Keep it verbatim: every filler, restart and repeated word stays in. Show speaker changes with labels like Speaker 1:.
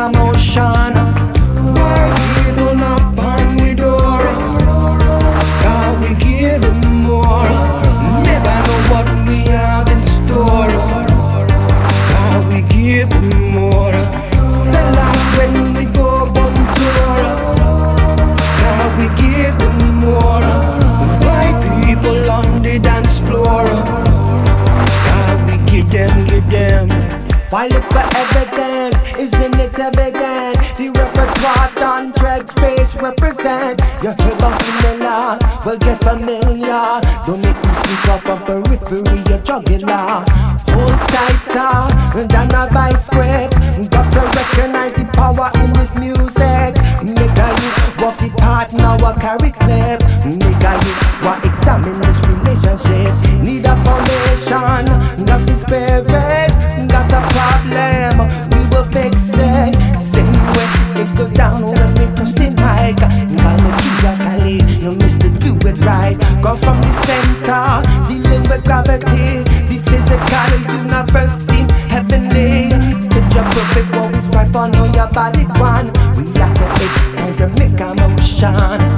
Speaker 1: a motion. Why people knock on we door? Can we give them more? Never know what we have in store. Can we give them more? Sell out when we go on tour. Can we give them more? White people on the dance floor. Can we give them, give them? Why look for evidence? Isn't it evident? The repertoire done dread space represent. You hear about similar, well get familiar. Don't make me speak up on periphery, your jugular. Hold tighter than a vice grip. Got to recognize the power in this music. Make a youth walk the path, now I carry clip. Make a youth walk examine this relationship. Need a foundation, got some spirit. Got a problem, we will fix it. Same way it go down when we touch the mic. Cali, you missed to do it right. Come from the center, dealing with gravity. The physical universe seems heavenly. Picture perfect, what we strive for, know your body one. We activate, time to make a motion.